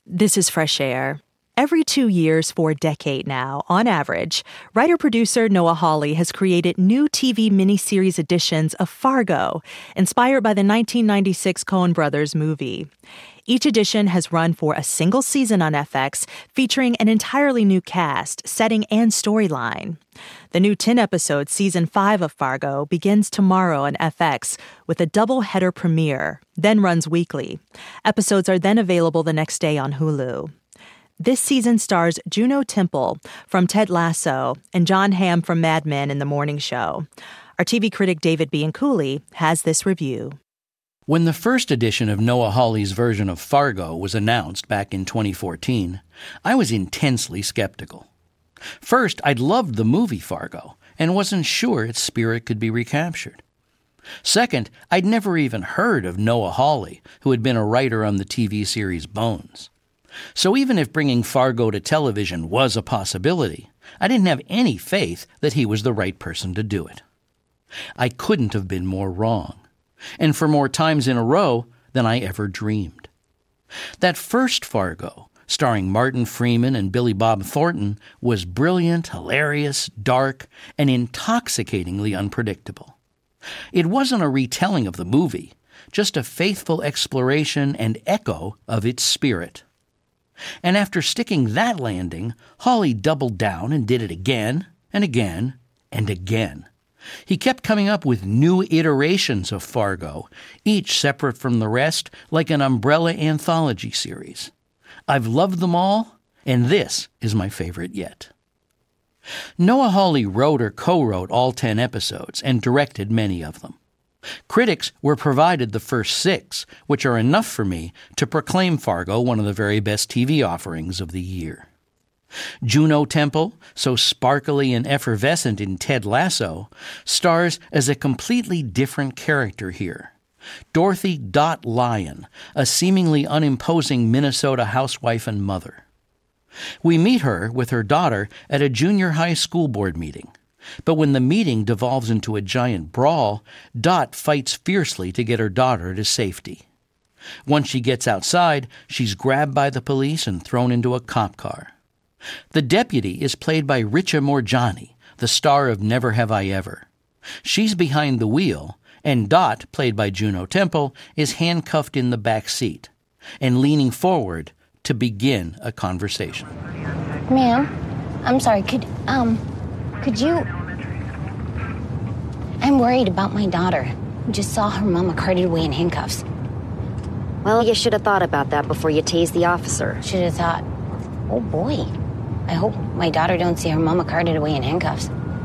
This is Fresh Air. Every 2 years for a decade now, on average, writer-producer Noah Hawley has created new TV miniseries editions of Fargo, inspired by the 1996 Coen Brothers movie. Each edition has run for a single season on FX, featuring an entirely new cast, setting, and storyline. The new 10-episode Season 5 of Fargo begins tomorrow on FX with a double-header premiere, then runs weekly. Episodes are then available the next day on Hulu. This season stars Juno Temple from Ted Lasso and Jon Hamm from Mad Men in The Morning Show. Our TV critic David Bianculli has this review. When the first edition of Noah Hawley's version of Fargo was announced back in 2014, I was intensely skeptical. First, I'd loved the movie Fargo and wasn't sure its spirit could be recaptured. Second, I'd never even heard of Noah Hawley, who had been a writer on the TV series Bones. So even if bringing Fargo to television was a possibility, I didn't have any faith that he was the right person to do it. I couldn't have been more wrong, and for more times in a row than I ever dreamed. That first Fargo, starring Martin Freeman and Billy Bob Thornton, was brilliant, hilarious, dark, and intoxicatingly unpredictable. It wasn't a retelling of the movie, just a faithful exploration and echo of its spirit. And after sticking that landing, Hawley doubled down and did it again and again and again. He kept coming up with new iterations of Fargo, each separate from the rest, like an umbrella anthology series. I've loved them all, and this is my favorite yet. Noah Hawley wrote or co-wrote all 10 episodes and directed many of them. Critics were provided the first 6, which are enough for me to proclaim Fargo one of the very best TV offerings of the year. Juno Temple, so sparkly and effervescent in Ted Lasso, stars as a completely different character here. Dorothy Dot Lyon, a seemingly unimposing Minnesota housewife and mother. We meet her with her daughter at a junior high school board meeting. But when the meeting devolves into a giant brawl, Dot fights fiercely to get her daughter to safety. Once she gets outside, she's grabbed by the police and thrown into a cop car. The deputy is played by Richa Morjani, the star of Never Have I Ever. She's behind the wheel, and Dot, played by Juno Temple, is handcuffed in the back seat and leaning forward to begin a conversation. Ma'am, I'm sorry, could you... I'm worried about my daughter. I just saw her mama carted away in handcuffs. Well, you should have thought about that before you tased the officer. Should have thought, oh boy, I hope my daughter don't see her mama carted away in handcuffs.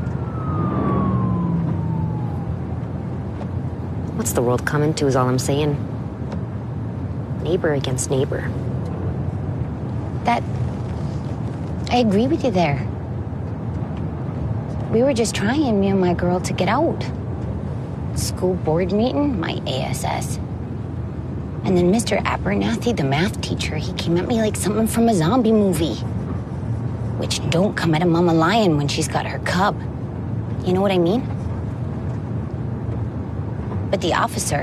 What's the world coming to is all I'm saying. Neighbor against neighbor. I agree with you there. We were just trying, me and my girl, to get out. School board meeting, my ASS. And then Mr. Abernathy, the math teacher, he came at me like something from a zombie movie. Which don't come at a mama lion when she's got her cub. You know what I mean? But the officer,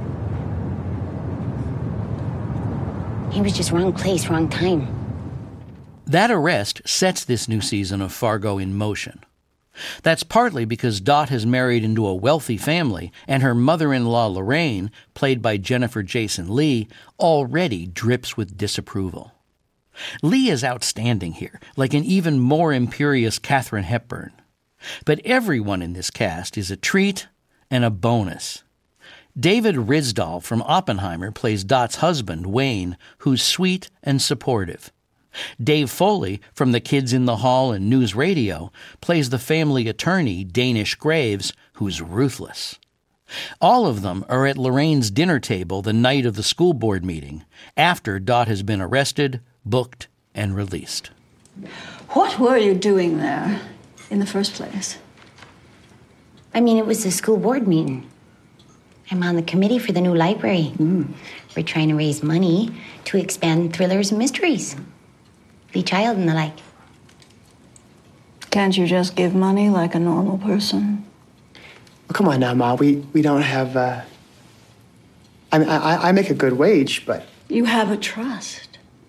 he was just wrong place, wrong time. That arrest sets this new season of Fargo in motion. That's partly because Dot has married into a wealthy family, and her mother-in-law Lorraine, played by Jennifer Jason Leigh, already drips with disapproval. Leigh is outstanding here, like an even more imperious Katharine Hepburn. But everyone in this cast is a treat and a bonus. David Risdall from Oppenheimer plays Dot's husband, Wayne, who's sweet and supportive. Dave Foley from The Kids in the Hall and News Radio plays the family attorney, Danish Graves, who's ruthless. All of them are at Lorraine's dinner table the night of the school board meeting, after Dot has been arrested, booked, and released. What were you doing there in the first place? I mean, it was a school board meeting. I'm on the committee for the new library. We're trying to raise money to expand thrillers and mysteries. Lee Child and the like. Can't you just give money like a normal person? Well, come on now, Ma. We don't have, I make a good wage, but... You have a trust.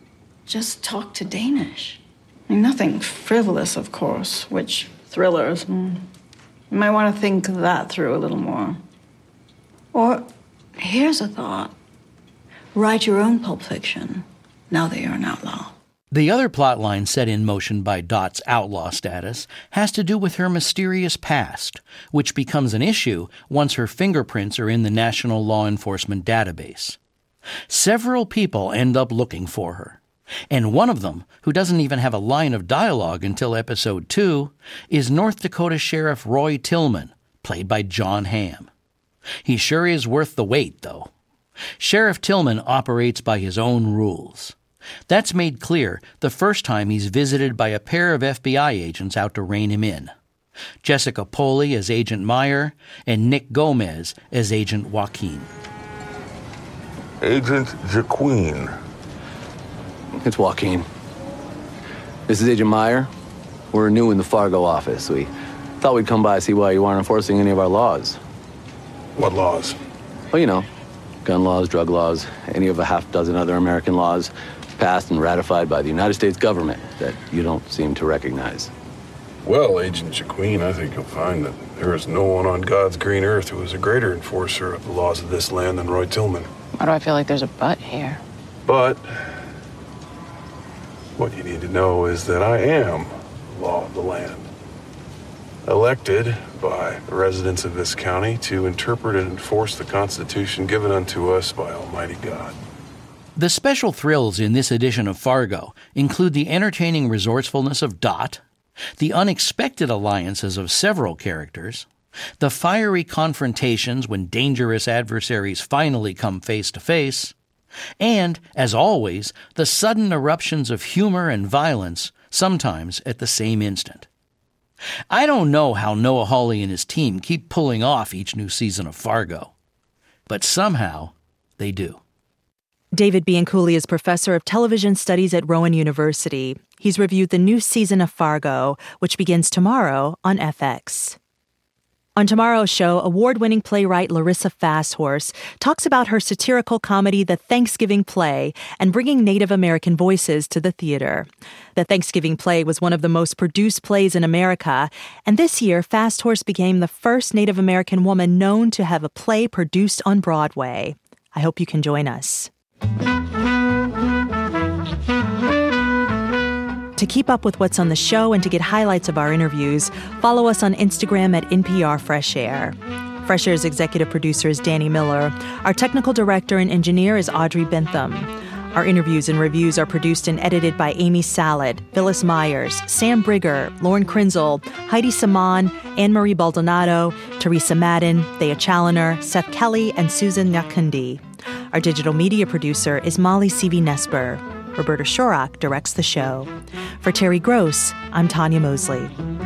just talk to Danish. I mean, nothing frivolous, of course, which thrillers. You might want to think that through a little more. Or, here's a thought. Write your own Pulp Fiction, now that you're an outlaw. The other plotline set in motion by Dot's outlaw status has to do with her mysterious past, which becomes an issue once her fingerprints are in the National Law Enforcement Database. Several people end up looking for her, and one of them, who doesn't even have a line of dialogue until episode 2, is North Dakota Sheriff Roy Tillman, played by Jon Hamm. He sure is worth the wait, though. Sheriff Tillman operates by his own rules. That's made clear the first time he's visited by a pair of FBI agents out to rein him in. Jessica Poley as Agent Meyer and Nick Gomez as Agent Joaquin. Agent Joaquin. It's Joaquin. This is Agent Meyer. We're new in the Fargo office. We thought we'd come by and see why you aren't enforcing any of our laws. What laws? Well, you know, gun laws, drug laws, any of a half dozen other American laws passed and ratified by the United States government that you don't seem to recognize. Well, Agent Joaquin, I think you'll find that there is no one on God's green earth who is a greater enforcer of the laws of this land than Roy Tillman. Why do I feel like there's a but here? But what you need to know is that I am the law of the land. Elected by the residents of this county to interpret and enforce the Constitution given unto us by Almighty God. The special thrills in this edition of Fargo include the entertaining resourcefulness of Dot, the unexpected alliances of several characters, the fiery confrontations when dangerous adversaries finally come face to face, and, as always, the sudden eruptions of humor and violence, sometimes at the same instant. I don't know how Noah Hawley and his team keep pulling off each new season of Fargo, but somehow they do. David Bianculli is professor of television studies at Rowan University. He's reviewed the new season of Fargo, which begins tomorrow on FX. On tomorrow's show, award-winning playwright Larissa Fasthorse talks about her satirical comedy, The Thanksgiving Play, and bringing Native American voices to the theater. The Thanksgiving Play was one of the most produced plays in America, and this year, Fasthorse became the first Native American woman known to have a play produced on Broadway. I hope you can join us. To keep up with what's on the show and to get highlights of our interviews, follow us on Instagram at NPR Fresh Air. Fresh Air's executive producer is Danny Miller. Our technical director and engineer is Audrey Bentham. Our interviews and reviews are produced and edited by Amy Salad, Phyllis Myers, Sam Brigger, Lauren Krinzel, Heidi Saman, Anne-Marie Baldonado, Teresa Madden, Thea Challoner, Seth Kelly, and Susan Nyakundi. Our digital media producer is Molly Seavey-Nesper. Roberta Shorak directs the show. For Terry Gross, I'm Tanya Mosley.